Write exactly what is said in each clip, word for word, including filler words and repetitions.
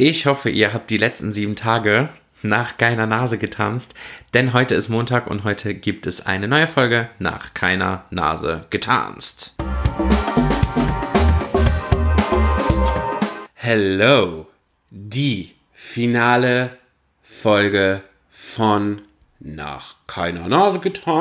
Ich hoffe, ihr habt die letzten sieben Tage nach keiner Nase getanzt, denn heute ist Montag und heute gibt es eine neue Folge nach keiner Nase getanzt. Hello, die finale Folge von Nach keiner Nase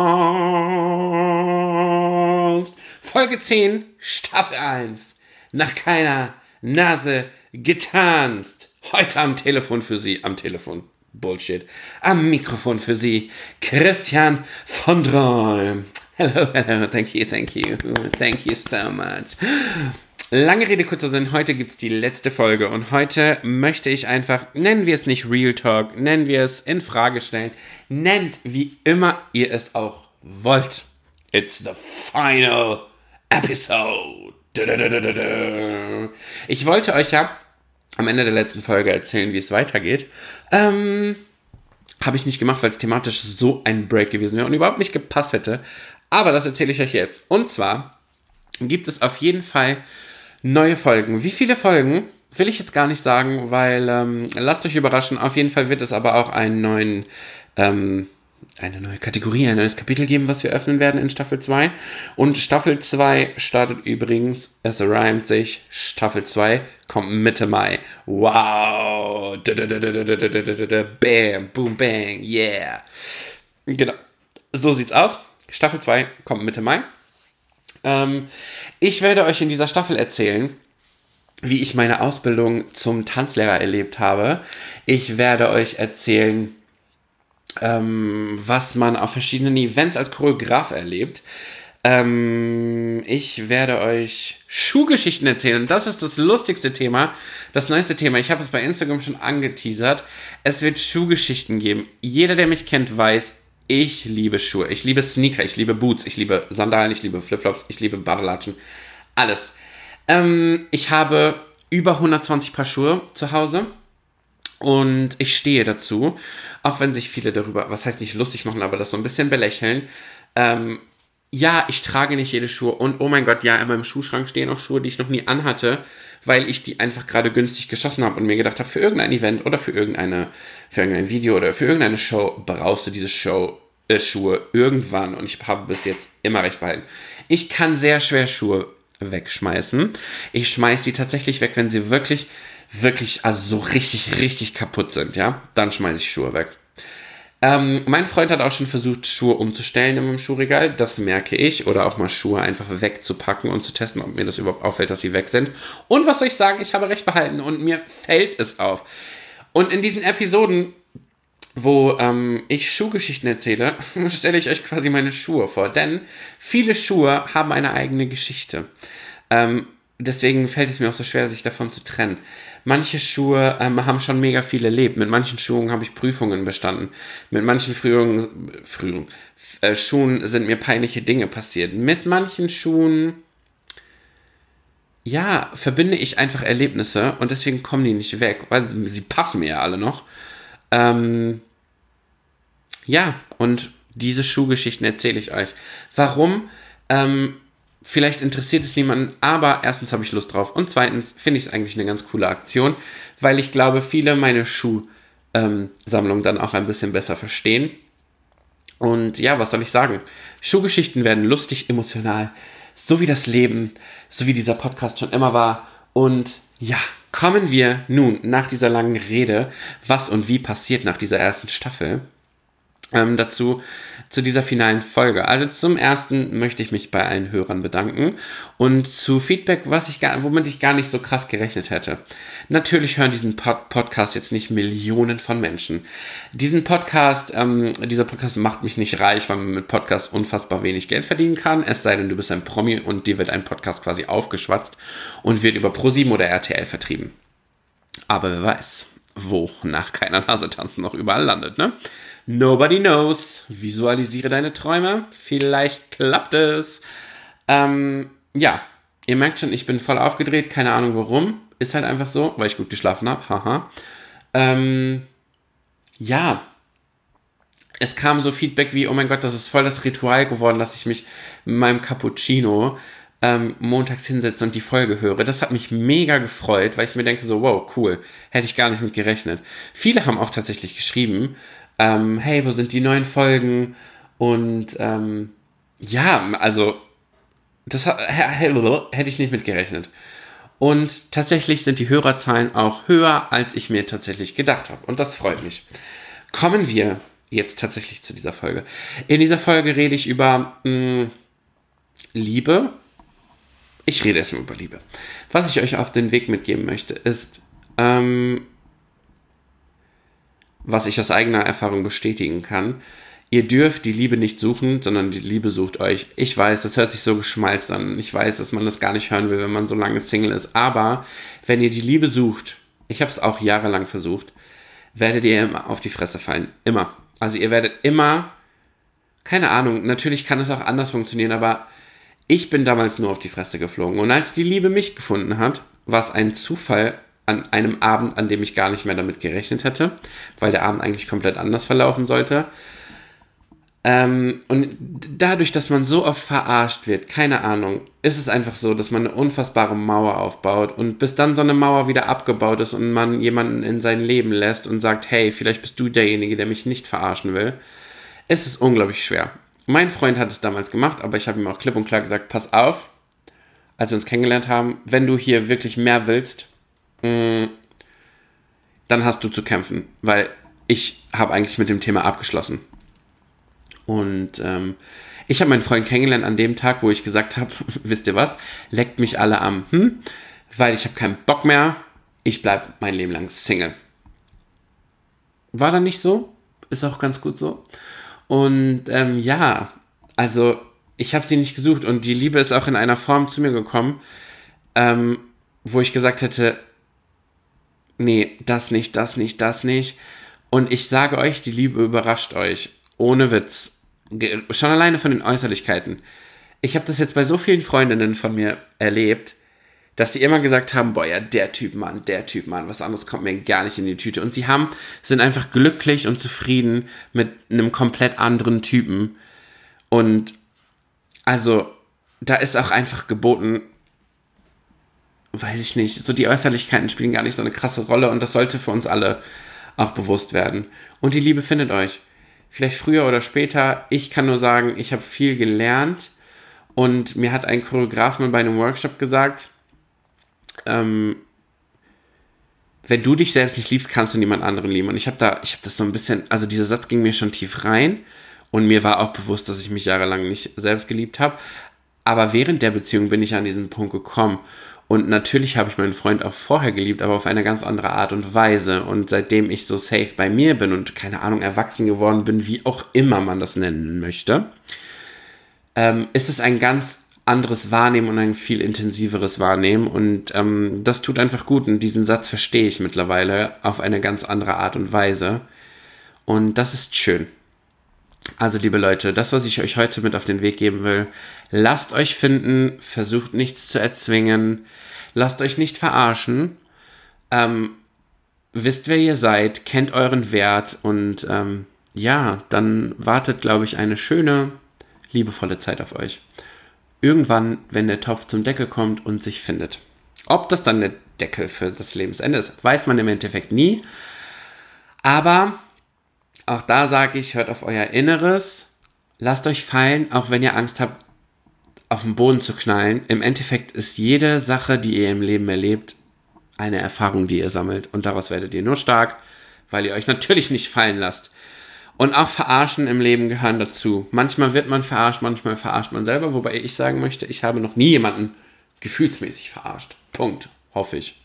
getanzt. Folge zehn, Staffel eins. Nach keiner Nase getanzt. Heute am Telefon für Sie, am Telefon, Bullshit, am Mikrofon für Sie, Christian von Droim. Hello, hello, thank you, thank you, thank you so much. Lange Rede, kurzer Sinn, heute gibt's die letzte Folge und heute möchte ich einfach, nennen wir es nicht Real Talk, nennen wir es in Frage stellen, nennt wie immer ihr es auch wollt. It's the final episode. Ich wollte euch ja am Ende der letzten Folge erzählen, wie es weitergeht. Ähm, habe ich nicht gemacht, weil es thematisch so ein Break gewesen wäre und überhaupt nicht gepasst hätte. Aber das erzähle ich euch jetzt. Und zwar gibt es auf jeden Fall neue Folgen. Wie viele Folgen, will ich jetzt gar nicht sagen, weil ähm, lasst euch überraschen. Auf jeden Fall wird es aber auch einen neuen, ähm, eine neue Kategorie, ein neues Kapitel geben, was wir öffnen werden in Staffel zwei. Und Staffel zwei startet übrigens, es reimt sich, Staffel zwei kommt Mitte Mai. Wow! Bam, boom, bang, yeah! Genau, so sieht's aus. Staffel zwei kommt Mitte Mai. Ähm, ich werde euch in dieser Staffel erzählen, wie ich meine Ausbildung zum Tanzlehrer erlebt habe. Ich werde euch erzählen, ähm, was man auf verschiedenen Events als Choreograf erlebt. Ähm, ich werde euch Schuhgeschichten erzählen. Und das ist das lustigste Thema, das neueste Thema. Ich habe es bei Instagram schon angeteasert. Es wird Schuhgeschichten geben. Jeder, der mich kennt, weiß, ich liebe Schuhe. Ich liebe Sneaker, ich liebe Boots, ich liebe Sandalen, ich liebe Flipflops, ich liebe Badelatschen. Alles. Ähm, ich habe über hundertzwanzig Paar Schuhe zu Hause. Und ich stehe dazu, auch wenn sich viele darüber, was heißt nicht lustig machen, aber das so ein bisschen belächeln. Ähm, ja, ich trage nicht jede Schuhe und oh mein Gott, ja, in meinem Schuhschrank stehen auch Schuhe, die ich noch nie anhatte, weil ich die einfach gerade günstig geschossen habe und mir gedacht habe, für irgendein Event oder für irgendeine, für irgendein Video oder für irgendeine Show brauchst du diese Show, äh, Schuhe irgendwann und ich habe bis jetzt immer recht behalten. Ich kann sehr schwer Schuhe wegschmeißen. Ich schmeiße die tatsächlich weg, wenn sie wirklich wirklich, also so richtig, richtig kaputt sind, ja, dann schmeiße ich Schuhe weg. Ähm, mein Freund hat auch schon versucht, Schuhe umzustellen in meinem Schuhregal, das merke ich, oder auch mal Schuhe einfach wegzupacken und zu testen, ob mir das überhaupt auffällt, dass sie weg sind. Und was soll ich sagen, ich habe recht behalten und mir fällt es auf. Und in diesen Episoden, wo ähm, ich Schuhgeschichten erzähle, stelle ich euch quasi meine Schuhe vor, denn viele Schuhe haben eine eigene Geschichte. Ähm, deswegen fällt es mir auch so schwer, sich davon zu trennen. Manche Schuhe ähm, haben schon mega viel erlebt. Mit manchen Schuhen habe ich Prüfungen bestanden. Mit manchen Frühungen, Frühungen, äh, Schuhen sind mir peinliche Dinge passiert. Mit manchen Schuhen, ja, verbinde ich einfach Erlebnisse und deswegen kommen die nicht weg, weil sie passen mir ja alle noch. Ähm, ja, und diese Schuhgeschichten erzähle ich euch. Warum? Ähm, Vielleicht interessiert es niemanden, aber erstens habe ich Lust drauf und zweitens finde ich es eigentlich eine ganz coole Aktion, weil ich glaube, viele meine Schuhsammlung ähm, dann auch ein bisschen besser verstehen. Und ja, was soll ich sagen? Schuhgeschichten werden lustig, emotional, so wie das Leben, so wie dieser Podcast schon immer war. Und ja, kommen wir nun nach dieser langen Rede, was und wie passiert nach dieser ersten Staffel, Ähm, dazu, zu dieser finalen Folge. Also zum ersten möchte ich mich bei allen Hörern bedanken und zu Feedback, was ich gar, womit ich gar nicht so krass gerechnet hätte. Natürlich hören diesen Pod- Podcast jetzt nicht Millionen von Menschen. Diesen Podcast, ähm, dieser Podcast macht mich nicht reich, weil man mit Podcast unfassbar wenig Geld verdienen kann, es sei denn, du bist ein Promi und dir wird ein Podcast quasi aufgeschwatzt und wird über ProSieben oder R T L vertrieben. Aber wer weiß, wo nach keiner Nase tanzen noch überall landet, ne? Nobody knows. Visualisiere deine Träume. Vielleicht klappt es. Ähm, ja, ihr merkt schon, ich bin voll aufgedreht. Keine Ahnung warum. Ist halt einfach so, weil ich gut geschlafen habe. Haha. Ähm, ja. Es kam so Feedback wie, oh mein Gott, das ist voll das Ritual geworden, dass ich mich mit meinem Cappuccino ähm, montags hinsetze und die Folge höre. Das hat mich mega gefreut, weil ich mir denke so, wow, cool, hätte ich gar nicht mit gerechnet. Viele haben auch tatsächlich geschrieben, ähm, hey, wo sind die neuen Folgen? Und ähm, ja, also das ha- hätte ich nicht mit gerechnet. Und tatsächlich sind die Hörerzahlen auch höher, als ich mir tatsächlich gedacht habe. Und das freut mich. Kommen wir jetzt tatsächlich zu dieser Folge. In dieser Folge rede ich über mh, Liebe. Ich rede erstmal über Liebe. Was ich euch auf den Weg mitgeben möchte, ist, ähm, was ich aus eigener Erfahrung bestätigen kann. Ihr dürft die Liebe nicht suchen, sondern die Liebe sucht euch. Ich weiß, das hört sich so geschmalzt an. Ich weiß, dass man das gar nicht hören will, wenn man so lange Single ist. Aber wenn ihr die Liebe sucht, ich habe es auch jahrelang versucht, werdet ihr immer auf die Fresse fallen. Immer. Also ihr werdet immer, keine Ahnung, natürlich kann es auch anders funktionieren, aber ich bin damals nur auf die Fresse geflogen. Und als die Liebe mich gefunden hat, war es ein Zufall an einem Abend, an dem ich gar nicht mehr damit gerechnet hätte, weil der Abend eigentlich komplett anders verlaufen sollte. Ähm, und dadurch, dass man so oft verarscht wird, keine Ahnung, ist es einfach so, dass man eine unfassbare Mauer aufbaut und bis dann so eine Mauer wieder abgebaut ist und man jemanden in sein Leben lässt und sagt, hey, vielleicht bist du derjenige, der mich nicht verarschen will, ist es unglaublich schwer. Mein Freund hat es damals gemacht, aber ich habe ihm auch klipp und klar gesagt, pass auf, als wir uns kennengelernt haben, wenn du hier wirklich mehr willst, mh, dann hast du zu kämpfen, weil ich habe eigentlich mit dem Thema abgeschlossen. Und ähm, ich habe meinen Freund kennengelernt an dem Tag, wo ich gesagt habe, wisst ihr was, leckt mich alle am, hm, weil ich habe keinen Bock mehr, ich bleibe mein Leben lang Single. War dann nicht so, ist auch ganz gut so. Und ähm, ja, also ich habe sie nicht gesucht und die Liebe ist auch in einer Form zu mir gekommen, ähm, wo ich gesagt hätte, nee, das nicht, das nicht, das nicht. Und ich sage euch, die Liebe überrascht euch. Ohne Witz. Schon alleine von den Äußerlichkeiten. Ich habe das jetzt bei so vielen Freundinnen von mir erlebt, dass die immer gesagt haben, boah, ja, der Typ, Mann, der Typ, Mann, was anderes kommt mir gar nicht in die Tüte. Und sie haben, sind einfach glücklich und zufrieden mit einem komplett anderen Typen. Und also, da ist auch einfach geboten, weiß ich nicht, so die Äußerlichkeiten spielen gar nicht so eine krasse Rolle und das sollte für uns alle auch bewusst werden. Und die Liebe findet euch. Vielleicht früher oder später. Ich kann nur sagen, ich habe viel gelernt und mir hat ein Choreograf mal bei einem Workshop gesagt, ähm, wenn du dich selbst nicht liebst, kannst du niemand anderen lieben. Und ich habe da, ich habe das so ein bisschen, also dieser Satz ging mir schon tief rein und mir war auch bewusst, dass ich mich jahrelang nicht selbst geliebt habe. Aber während der Beziehung bin ich an diesen Punkt gekommen. Und natürlich habe ich meinen Freund auch vorher geliebt, aber auf eine ganz andere Art und Weise. Und seitdem ich so safe bei mir bin und, keine Ahnung, erwachsen geworden bin, wie auch immer man das nennen möchte, ähm, ist es ein ganz anderes Wahrnehmen und ein viel intensiveres Wahrnehmen. Und ähm, das tut einfach gut. Und diesen Satz verstehe ich mittlerweile auf eine ganz andere Art und Weise. Und das ist schön. Also, liebe Leute, das, was ich euch heute mit auf den Weg geben will, lasst euch finden, versucht nichts zu erzwingen, lasst euch nicht verarschen, ähm, wisst, wer ihr seid, kennt euren Wert und ähm, ja, dann wartet, glaube ich, eine schöne, liebevolle Zeit auf euch. Irgendwann, wenn der Topf zum Deckel kommt und sich findet. Ob das dann der Deckel für das Lebensende ist, weiß man im Endeffekt nie, aber auch da sage ich, hört auf euer Inneres, lasst euch fallen, auch wenn ihr Angst habt, auf den Boden zu knallen. Im Endeffekt ist jede Sache, die ihr im Leben erlebt, eine Erfahrung, die ihr sammelt. Und daraus werdet ihr nur stark, weil ihr euch natürlich nicht fallen lasst. Und auch Verarschen im Leben gehören dazu. Manchmal wird man verarscht, manchmal verarscht man selber, wobei ich sagen möchte, ich habe noch nie jemanden gefühlsmäßig verarscht. Punkt. Hoffe ich.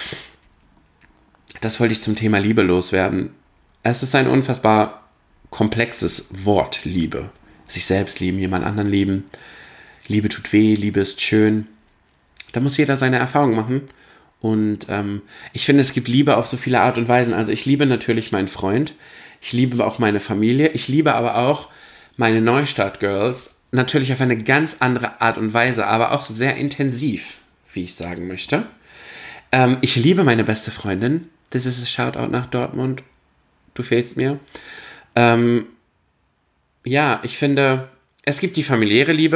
Das wollte ich zum Thema Liebe loswerden. Es ist ein unfassbar komplexes Wort, Liebe. Sich selbst lieben, jemand anderen lieben. Liebe tut weh, Liebe ist schön. Da muss jeder seine Erfahrung machen. Und ähm, ich finde, es gibt Liebe auf so viele Art und Weisen. Also ich liebe natürlich meinen Freund. Ich liebe auch meine Familie. Ich liebe aber auch meine Neustart-Girls. Natürlich auf eine ganz andere Art und Weise, aber auch sehr intensiv, wie ich sagen möchte. Ähm, ich liebe meine beste Freundin. Das ist ein Shoutout nach Dortmund. Du fehlst mir. Ähm, ja, ich finde, es gibt die familiäre Liebe.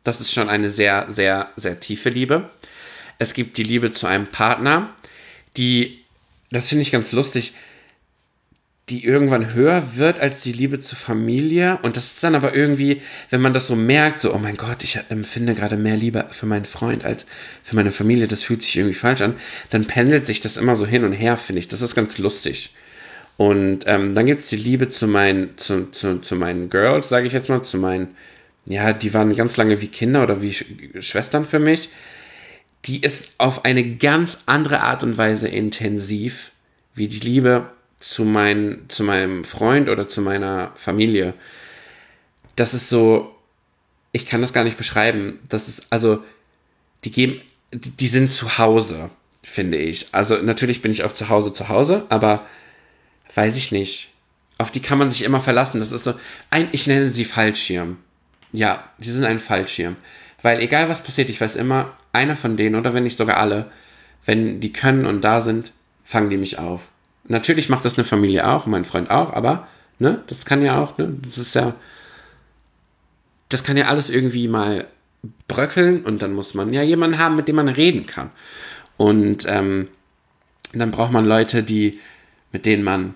Das ist schon eine sehr, sehr, sehr tiefe Liebe. Es gibt die Liebe zu einem Partner, die, das finde ich ganz lustig, die irgendwann höher wird als die Liebe zur Familie. Und das ist dann aber irgendwie, wenn man das so merkt, so, oh mein Gott, ich empfinde gerade mehr Liebe für meinen Freund als für meine Familie, das fühlt sich irgendwie falsch an, dann pendelt sich das immer so hin und her, finde ich. Das ist ganz lustig. Und ähm, dann gibt es die Liebe zu meinen, zu, zu, zu meinen Girls, sage ich jetzt mal, zu meinen, ja, die waren ganz lange wie Kinder oder wie Sch- Schwestern für mich. Die ist auf eine ganz andere Art und Weise intensiv, wie die Liebe zu, mein, zu meinem Freund oder zu meiner Familie. Das ist so, ich kann das gar nicht beschreiben. Das ist, also, die geben, die, die sind zu Hause, finde ich. Also, natürlich bin ich auch zu Hause zu Hause, aber weiß ich nicht. Auf die kann man sich immer verlassen. Das ist so, ein, ich nenne sie Fallschirm. Ja, die sind ein Fallschirm. Weil egal was passiert, ich weiß immer, einer von denen, oder wenn nicht sogar alle, wenn die können und da sind, fangen die mich auf. Natürlich macht das eine Familie auch, mein Freund auch, aber, ne, das kann ja auch, ne, das ist ja, das kann ja alles irgendwie mal bröckeln und dann muss man ja jemanden haben, mit dem man reden kann. Und ähm, dann braucht man Leute, die, mit denen man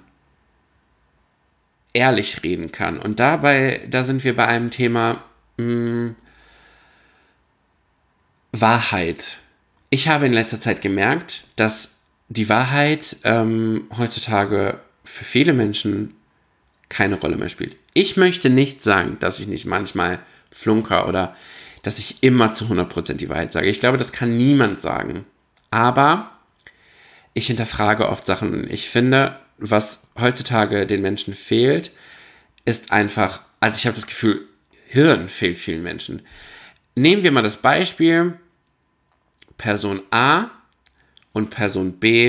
ehrlich reden kann. Und dabei, da sind wir bei einem Thema mh, Wahrheit. Ich habe in letzter Zeit gemerkt, dass die Wahrheit ähm, heutzutage für viele Menschen keine Rolle mehr spielt. Ich möchte nicht sagen, dass ich nicht manchmal flunker oder dass ich immer zu hundert Prozent die Wahrheit sage. Ich glaube, das kann niemand sagen. Aber ich hinterfrage oft Sachen. Ich finde, was heutzutage den Menschen fehlt, ist einfach, also ich habe das Gefühl, Hirn fehlt vielen Menschen. Nehmen wir mal das Beispiel, Person A und Person B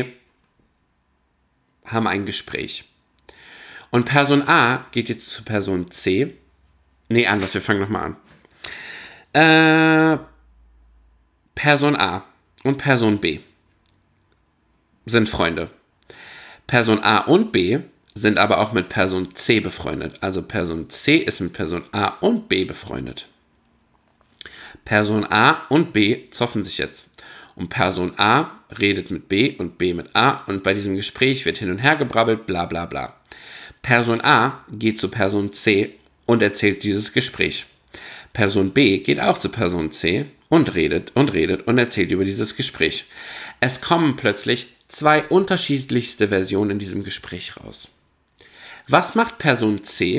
haben ein Gespräch. Und Person A geht jetzt zu Person C. Nee, anders, wir fangen nochmal an. Äh, Person A und Person B sind Freunde. Person A und B sind aber auch mit Person C befreundet. Also Person C ist mit Person A und B befreundet. Person A und B zoffen sich jetzt. Und Person A redet mit B und B mit A und bei diesem Gespräch wird hin und her gebrabbelt, bla bla bla. Person A geht zu Person C und erzählt dieses Gespräch. Person B geht auch zu Person C und redet und redet und erzählt über dieses Gespräch. Es kommen plötzlich zwei unterschiedlichste Versionen in diesem Gespräch raus. Was macht Person C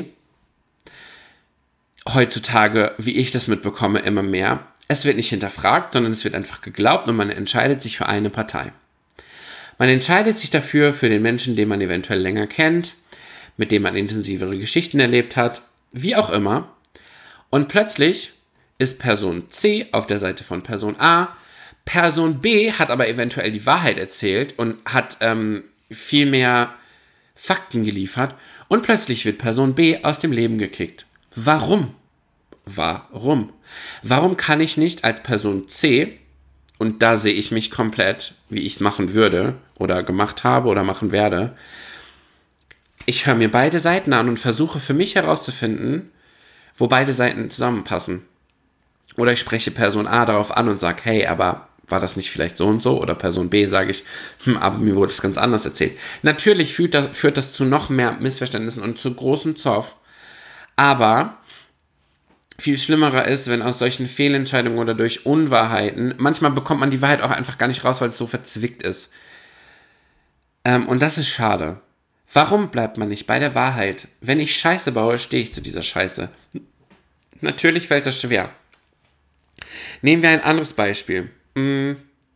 heutzutage, wie ich das mitbekomme, immer mehr? Es wird nicht hinterfragt, sondern es wird einfach geglaubt und man entscheidet sich für eine Partei. Man entscheidet sich dafür für den Menschen, den man eventuell länger kennt, mit dem man intensivere Geschichten erlebt hat, wie auch immer. Und plötzlich ist Person C auf der Seite von Person A. Person B hat aber eventuell die Wahrheit erzählt und hat ähm, viel mehr Fakten geliefert. Und plötzlich wird Person B aus dem Leben gekickt. Warum? Warum? Warum kann ich nicht als Person C, und da sehe ich mich komplett, wie ich es machen würde oder gemacht habe oder machen werde, ich höre mir beide Seiten an und versuche für mich herauszufinden, wo beide Seiten zusammenpassen. Oder ich spreche Person A darauf an und sage, hey, aber war das nicht vielleicht so und so? Oder Person B sage ich, hm, aber mir wurde es ganz anders erzählt. Natürlich führt das, führt das zu noch mehr Missverständnissen und zu großem Zoff. Aber viel schlimmerer ist, wenn aus solchen Fehlentscheidungen oder durch Unwahrheiten, manchmal bekommt man die Wahrheit auch einfach gar nicht raus, weil es so verzwickt ist. Ähm, und das ist schade. Warum bleibt man nicht bei der Wahrheit? Wenn ich Scheiße baue, stehe ich zu dieser Scheiße. Natürlich fällt das schwer. Nehmen wir ein anderes Beispiel. Hm.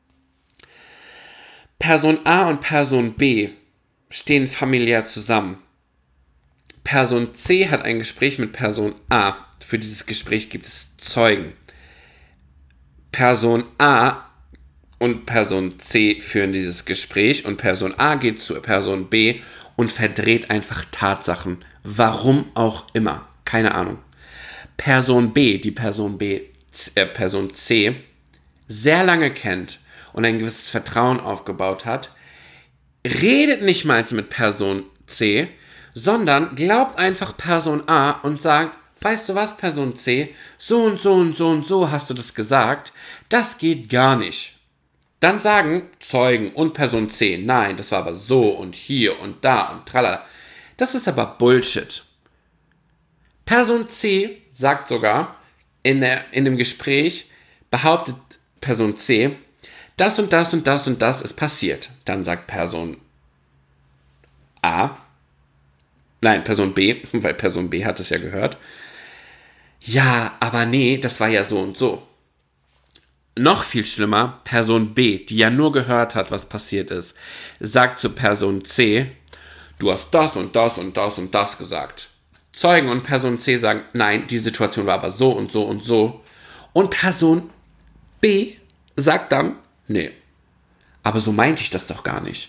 Person A und Person B stehen familiär zusammen. Person C hat ein Gespräch mit Person A. Für dieses Gespräch gibt es Zeugen. Person A und Person C führen dieses Gespräch und Person A geht zu Person B und verdreht einfach Tatsachen. Warum auch immer. Keine Ahnung. Person B, die Person B, äh, Person C, sehr lange kennt und ein gewisses Vertrauen aufgebaut hat, redet nicht mal mit Person C, sondern glaubt einfach Person A und sagt, weißt du was, Person C, so und so und so und so hast du das gesagt, das geht gar nicht. Dann sagen Zeugen und Person C, nein, das war aber so und hier und da und tralala. Das ist aber Bullshit. Person C sagt sogar, in, der, in dem Gespräch behauptet Person C, das und das und das und das ist passiert. Dann sagt Person A, nein, Person B, weil Person B hat es ja gehört, ja, aber nee, das war ja so und so. Noch viel schlimmer, Person B, die ja nur gehört hat, was passiert ist, sagt zu Person C, du hast das und das und das und das gesagt. Zeugen und Person C sagen, nein, die Situation war aber so und so und so. Und Person B sagt dann, nee, aber so meinte ich das doch gar nicht.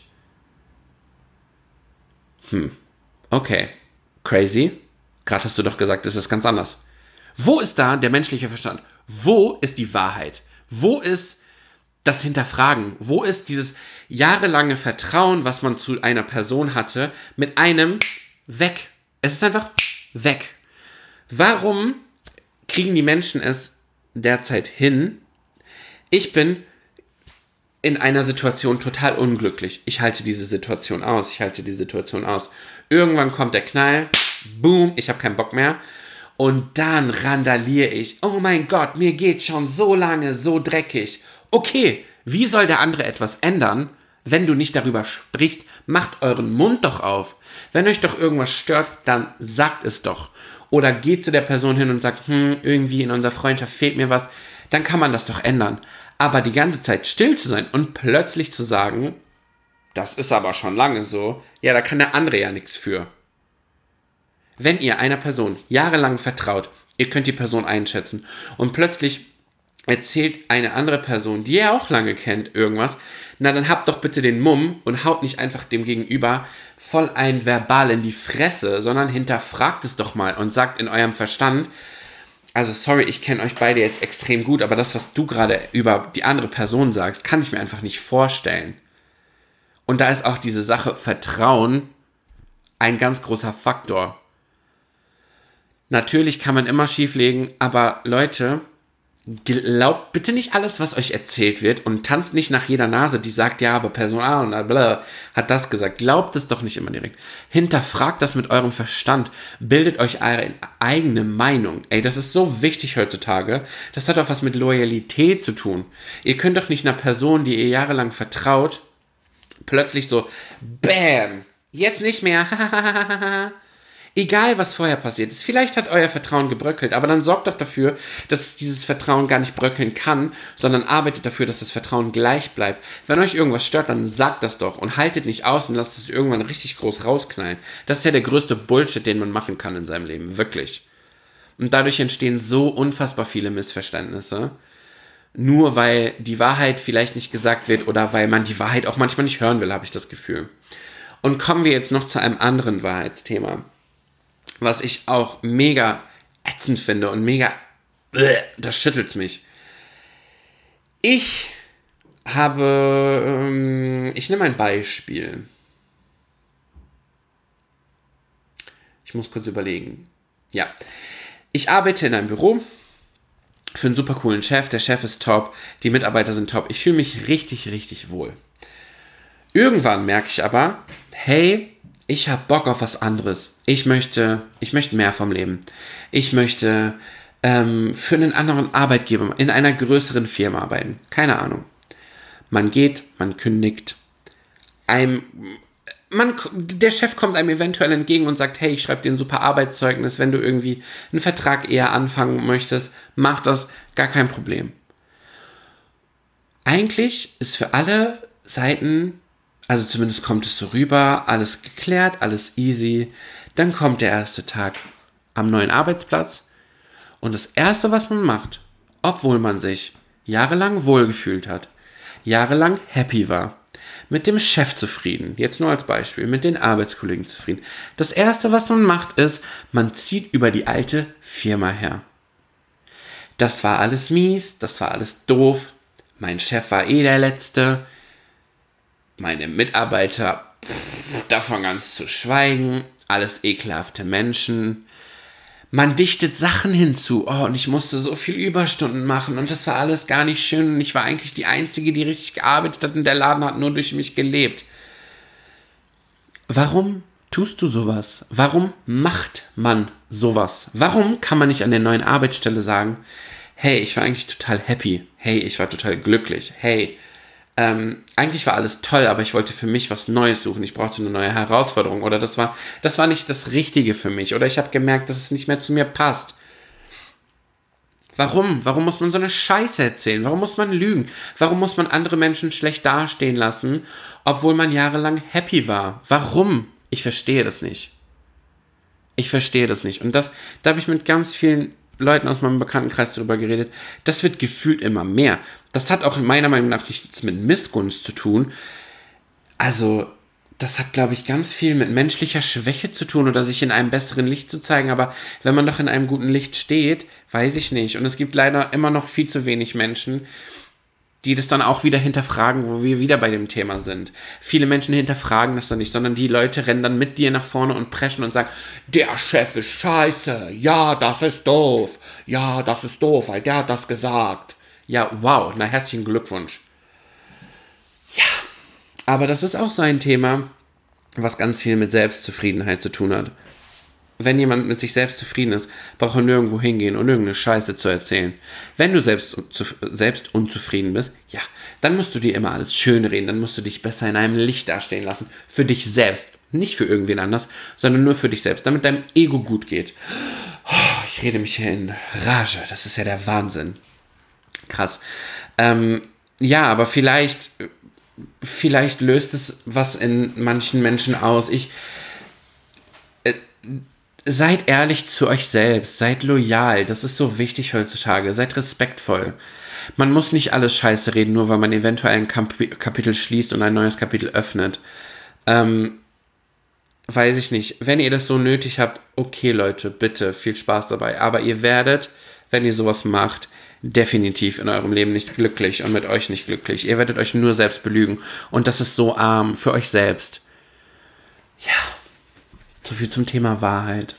Hm, okay, crazy. Gerade hast du doch gesagt, das ist ganz anders. Wo ist da der menschliche Verstand? Wo ist die Wahrheit? Wo ist das Hinterfragen? Wo ist dieses jahrelange Vertrauen, was man zu einer Person hatte, mit einem weg? Es ist einfach weg. Warum kriegen die Menschen es derzeit hin? Ich bin in einer Situation total unglücklich. Ich halte diese Situation aus. Ich halte die Situation aus. Irgendwann kommt der Knall. Boom, ich habe keinen Bock mehr. Und dann randaliere ich. Oh mein Gott, mir geht schon so lange so dreckig. Okay, wie soll der andere etwas ändern, wenn du nicht darüber sprichst? Macht euren Mund doch auf. Wenn euch doch irgendwas stört, dann sagt es doch. Oder geht zu der Person hin und sagt, hm, irgendwie in unserer Freundschaft fehlt mir was. Dann kann man das doch ändern. Aber die ganze Zeit still zu sein und plötzlich zu sagen, das ist aber schon lange so, ja, da kann der andere ja nichts für. Wenn ihr einer Person jahrelang vertraut, ihr könnt die Person einschätzen und plötzlich erzählt eine andere Person, die ihr auch lange kennt, irgendwas, na dann habt doch bitte den Mumm und haut nicht einfach dem Gegenüber voll ein Verbal in die Fresse, sondern hinterfragt es doch mal und sagt in eurem Verstand, also sorry, ich kenne euch beide jetzt extrem gut, aber das, was du gerade über die andere Person sagst, kann ich mir einfach nicht vorstellen. Und da ist auch diese Sache Vertrauen ein ganz großer Faktor. Natürlich kann man immer schieflegen, aber Leute, glaubt bitte nicht alles, was euch erzählt wird und tanzt nicht nach jeder Nase, die sagt, ja, aber Person A und bla hat das gesagt. Glaubt es doch nicht immer direkt. Hinterfragt das mit eurem Verstand. Bildet euch eure eigene Meinung. Ey, das ist so wichtig heutzutage. Das hat auch was mit Loyalität zu tun. Ihr könnt doch nicht einer Person, die ihr jahrelang vertraut, plötzlich so, bam, jetzt nicht mehr, egal, was vorher passiert ist. Vielleicht hat euer Vertrauen gebröckelt, aber dann sorgt doch dafür, dass dieses Vertrauen gar nicht bröckeln kann, sondern arbeitet dafür, dass das Vertrauen gleich bleibt. Wenn euch irgendwas stört, dann sagt das doch und haltet nicht aus und lasst es irgendwann richtig groß rausknallen. Das ist ja der größte Bullshit, den man machen kann in seinem Leben, wirklich. Und dadurch entstehen so unfassbar viele Missverständnisse. Nur weil die Wahrheit vielleicht nicht gesagt wird oder weil man die Wahrheit auch manchmal nicht hören will, habe ich das Gefühl. Und kommen wir jetzt noch zu einem anderen Wahrheitsthema, was ich auch mega ätzend finde und mega, das schüttelt mich. Ich habe, ähm, ich nehme ein Beispiel. Ich muss kurz überlegen. Ja, ich arbeite in einem Büro für einen super coolen Chef. Der Chef ist top, die Mitarbeiter sind top. Ich fühle mich richtig, richtig wohl. Irgendwann merke ich aber, hey, ich habe Bock auf was anderes. Ich möchte, ich möchte mehr vom Leben. Ich möchte ähm, für einen anderen Arbeitgeber in einer größeren Firma arbeiten. Keine Ahnung. Man geht, man kündigt. Einem, man, der Chef kommt einem eventuell entgegen und sagt, hey, ich schreibe dir ein super Arbeitszeugnis. Wenn du irgendwie einen Vertrag eher anfangen möchtest, mach das, gar kein Problem. Eigentlich ist für alle Seiten, also zumindest kommt es so rüber, alles geklärt, alles easy. Dann kommt der erste Tag am neuen Arbeitsplatz und das Erste, was man macht, obwohl man sich jahrelang wohlgefühlt hat, jahrelang happy war, mit dem Chef zufrieden, jetzt nur als Beispiel, mit den Arbeitskollegen zufrieden. Das Erste, was man macht, ist, man zieht über die alte Firma her. Das war alles mies, das war alles doof, mein Chef war eh der Letzte, meine Mitarbeiter, pff, davon ganz zu schweigen, alles ekelhafte Menschen. Man dichtet Sachen hinzu. Oh, und ich musste so viel Überstunden machen und das war alles gar nicht schön und ich war eigentlich die Einzige, die richtig gearbeitet hat und der Laden hat nur durch mich gelebt. Warum tust du sowas? Warum macht man sowas? Warum kann man nicht an der neuen Arbeitsstelle sagen, hey, ich war eigentlich total happy. Hey, ich war total glücklich. Hey, ähm, eigentlich war alles toll, aber ich wollte für mich was Neues suchen. Ich brauchte eine neue Herausforderung. Oder das war, das war nicht das Richtige für mich. Oder ich habe gemerkt, dass es nicht mehr zu mir passt. Warum? Warum muss man so eine Scheiße erzählen? Warum muss man lügen? Warum muss man andere Menschen schlecht dastehen lassen, obwohl man jahrelang happy war? Warum? Ich verstehe das nicht. Ich verstehe das nicht. Und das, da habe ich mit ganz vielen Leuten aus meinem Bekanntenkreis darüber geredet. Das wird gefühlt immer mehr. Das hat auch meiner Meinung nach nichts mit Missgunst zu tun. Also, das hat, glaube ich, ganz viel mit menschlicher Schwäche zu tun oder sich in einem besseren Licht zu zeigen. Aber wenn man doch in einem guten Licht steht, weiß ich nicht. Und es gibt leider immer noch viel zu wenig Menschen, die das dann auch wieder hinterfragen, wo wir wieder bei dem Thema sind. Viele Menschen hinterfragen das dann nicht, sondern die Leute rennen dann mit dir nach vorne und preschen und sagen, der Chef ist scheiße, ja, das ist doof, ja, das ist doof, weil der hat das gesagt. Ja, wow, na herzlichen Glückwunsch. Ja, aber das ist auch so ein Thema, was ganz viel mit Selbstzufriedenheit zu tun hat. Wenn jemand mit sich selbst zufrieden ist, braucht er nirgendwo hingehen und irgendeine Scheiße zu erzählen. Wenn du selbst, selbst unzufrieden bist, ja, dann musst du dir immer alles schön reden, dann musst du dich besser in einem Licht dastehen lassen. Für dich selbst, nicht für irgendwen anders, sondern nur für dich selbst, damit deinem Ego gut geht. Oh, ich rede mich hier in Rage, das ist ja der Wahnsinn. Krass. Ähm, ja, aber vielleicht, vielleicht löst es was in manchen Menschen aus. Ich... Äh, Seid ehrlich zu euch selbst, seid loyal, das ist so wichtig heutzutage, seid respektvoll. Man muss nicht alles scheiße reden, nur weil man eventuell ein Kap- Kapitel schließt und ein neues Kapitel öffnet. Ähm, weiß ich nicht. Wenn ihr das so nötig habt, okay Leute, bitte, viel Spaß dabei. Aber ihr werdet, wenn ihr sowas macht, definitiv in eurem Leben nicht glücklich und mit euch nicht glücklich. Ihr werdet euch nur selbst belügen. Und das ist so arm für euch selbst. Ja. So viel zum Thema Wahrheit.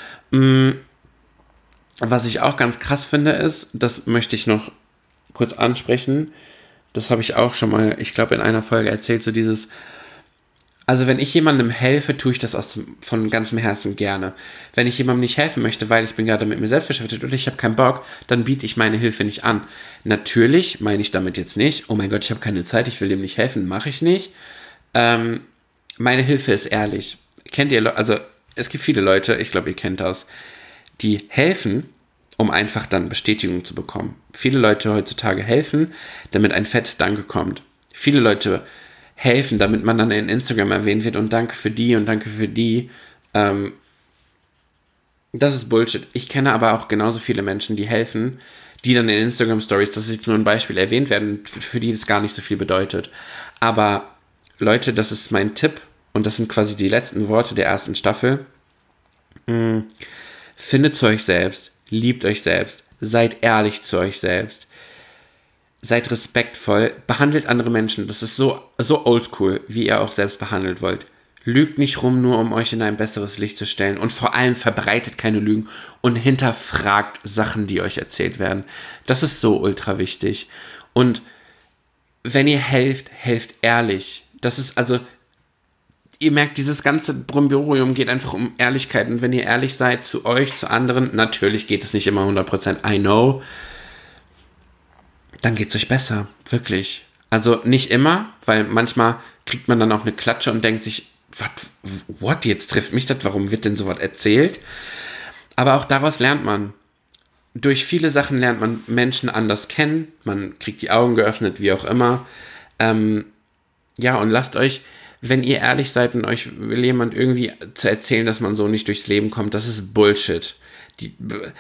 Was ich auch ganz krass finde ist, das möchte ich noch kurz ansprechen, das habe ich auch schon mal, ich glaube in einer Folge erzählt, so dieses, also wenn ich jemandem helfe, tue ich das aus, von ganzem Herzen gerne. Wenn ich jemandem nicht helfen möchte, weil ich bin gerade mit mir selbst beschäftigt oder ich habe keinen Bock, dann biete ich meine Hilfe nicht an. Natürlich meine ich damit jetzt nicht, oh mein Gott, ich habe keine Zeit, ich will dem nicht helfen, mache ich nicht. Ähm, meine Hilfe ist ehrlich. Kennt ihr, also es gibt viele Leute, ich glaube, ihr kennt das, die helfen, um einfach dann Bestätigung zu bekommen. Viele Leute heutzutage helfen, damit ein fettes Danke kommt. Viele Leute helfen, damit man dann in Instagram erwähnt wird und danke für die und danke für die. Ähm, das ist Bullshit. Ich kenne aber auch genauso viele Menschen, die helfen, die dann in Instagram-Stories, das ist jetzt nur ein Beispiel, erwähnt werden, für, für die das gar nicht so viel bedeutet. Aber Leute, das ist mein Tipp, und das sind quasi die letzten Worte der ersten Staffel. Hm. Findet zu euch selbst, liebt euch selbst, seid ehrlich zu euch selbst, seid respektvoll, behandelt andere Menschen, das ist so, so oldschool, wie ihr auch selbst behandelt wollt. Lügt nicht rum, nur um euch in ein besseres Licht zu stellen und vor allem verbreitet keine Lügen und hinterfragt Sachen, die euch erzählt werden. Das ist so ultra wichtig. Und wenn ihr helft, helft ehrlich. Das ist also... Ihr merkt, dieses ganze Brimborium geht einfach um Ehrlichkeit. Und wenn ihr ehrlich seid zu euch, zu anderen, natürlich geht es nicht immer hundert Prozent, I know, dann geht es euch besser, wirklich. Also nicht immer, weil manchmal kriegt man dann auch eine Klatsche und denkt sich, what, what, jetzt trifft mich das, warum wird denn sowas erzählt? Aber auch daraus lernt man. Durch viele Sachen lernt man Menschen anders kennen, man kriegt die Augen geöffnet, wie auch immer. Ähm, ja, und lasst euch... Wenn ihr ehrlich seid und euch will jemand irgendwie zu erzählen, dass man so nicht durchs Leben kommt, das ist Bullshit. Die,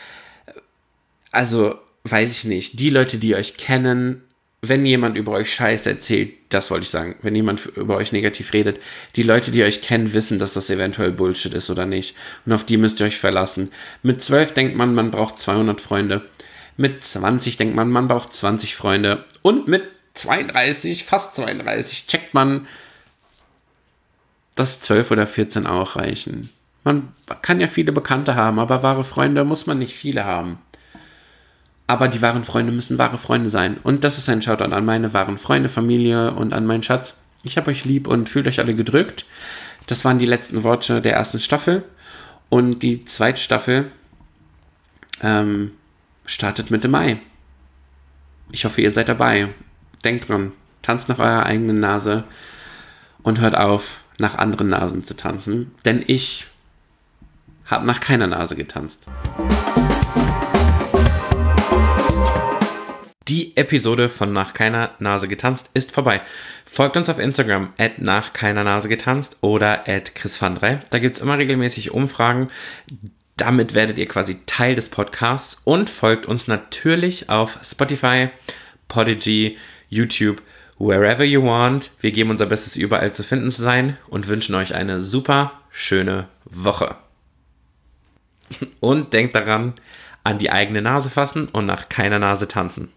also, weiß ich nicht. Die Leute, die euch kennen, wenn jemand über euch Scheiße erzählt, das wollte ich sagen, wenn jemand über euch negativ redet, die Leute, die euch kennen, wissen, dass das eventuell Bullshit ist oder nicht. Und auf die müsst ihr euch verlassen. Mit zwölf denkt man, man braucht zweihundert Freunde. Mit zwanzig denkt man, man braucht zwanzig Freunde. Und mit zweiunddreißig, fast zweiunddreißig, checkt man, dass zwölf oder vierzehn auch reichen. Man kann ja viele Bekannte haben, aber wahre Freunde muss man nicht viele haben. Aber die wahren Freunde müssen wahre Freunde sein. Und das ist ein Shoutout an meine wahren Freunde, Familie und an meinen Schatz. Ich habe euch lieb und fühlt euch alle gedrückt. Das waren die letzten Worte der ersten Staffel. Und die zweite Staffel ähm, startet Mitte Mai. Ich hoffe, ihr seid dabei. Denkt dran, tanzt nach eurer eigenen Nase und hört auf, nach anderen Nasen zu tanzen. Denn ich habe nach keiner Nase getanzt. Die Episode von Nach keiner Nase getanzt ist vorbei. Folgt uns auf Instagram at nach keiner Nase getanzt oder at chris van drei. Da gibt es immer regelmäßig Umfragen. Damit werdet ihr quasi Teil des Podcasts und folgt uns natürlich auf Spotify, Podigy, YouTube, wherever you want. Wir geben unser Bestes, überall zu finden zu sein und wünschen euch eine super schöne Woche. Und denkt daran, an die eigene Nase fassen und nach keiner Nase tanzen.